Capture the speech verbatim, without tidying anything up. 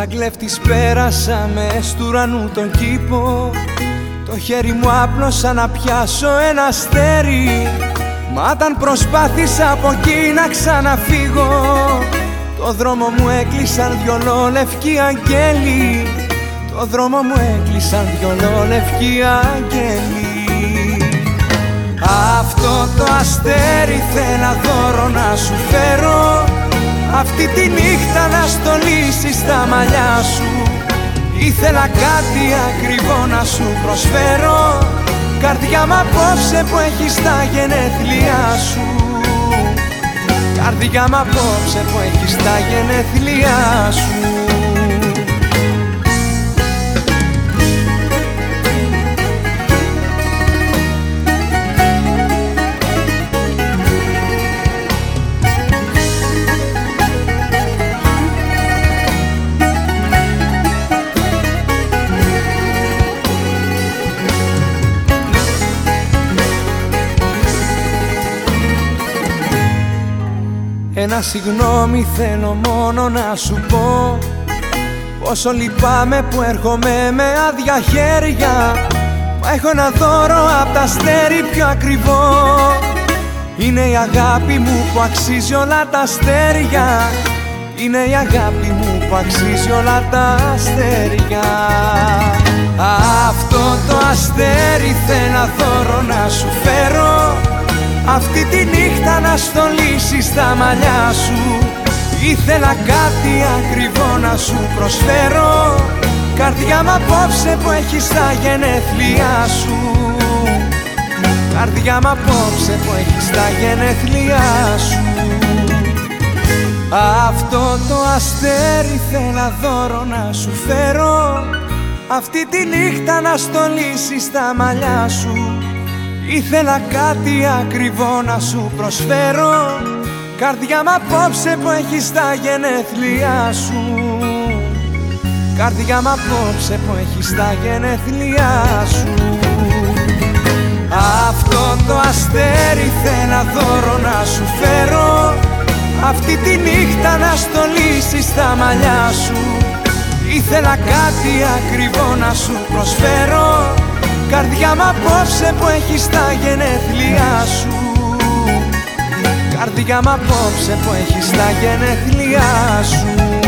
κλέφτης πέρασα μες του ουρανού τον κήπο. Το χέρι μου άπλωσα να πιάσω ένα αστέρι, μα όταν προσπάθησα από εκεί να ξαναφύγω, το δρόμο μου έκλεισαν δυο λευκοί αγγέλοι. Το δρόμο μου έκλεισαν δυο λευκοί αγγέλοι. Αυτό το αστέρι θέλω δώρο να σου φέρω, αυτή τη νύχτα να στολίσεις στα μαλλιά σου. Ήθελα κάτι ακριβό να σου προσφέρω, καρδιά μ' απόψε που έχεις τα γενέθλιά σου. Καρδιά μ' απόψε που έχεις τα γενέθλιά σου. Ένα συγγνώμη θέλω μόνο να σου πω, πόσο λυπάμαι που έρχομαι με άδεια χέρια. Μα έχω ένα δώρο απ' τα αστέρι πιο ακριβό, είναι η αγάπη μου που αξίζει όλα τα αστέρια. Είναι η αγάπη μου που αξίζει όλα τα αστέρια. Αυτό το αστέρι θέλω δώρο να σου φέρω, αυτή τη νύχτα να στολίσεις τα μαλλιά σου. Ήθελα κάτι ακριβό να σου προσφέρω, καρδιά μ' απόψε που έχεις τα γενέθλιά σου. Καρδιά μ' απόψε που έχεις τα γενέθλιά σου. Αυτό το αστέρι θέλω δώρο να σου φέρω, αυτή τη νύχτα να στολίσεις τα μαλλιά σου. Ήθελα κάτι ακριβό να σου προσφέρω, καρδιά μ' απόψε που έχεις τα γενέθλιά σου. Καρδιά μ' απόψε που έχεις τα γενέθλιά σου. Αυτό το αστέρι θέλω δώρο να σου φέρω, αυτή τη νύχτα να στολίσεις τα μαλλιά σου. Ήθελα κάτι ακριβό να σου προσφέρω, καρδιά μ' απόψε που έχεις τα γενέθλιά σου. Καρδιά μ' απόψε που έχεις τα γενέθλιά σου.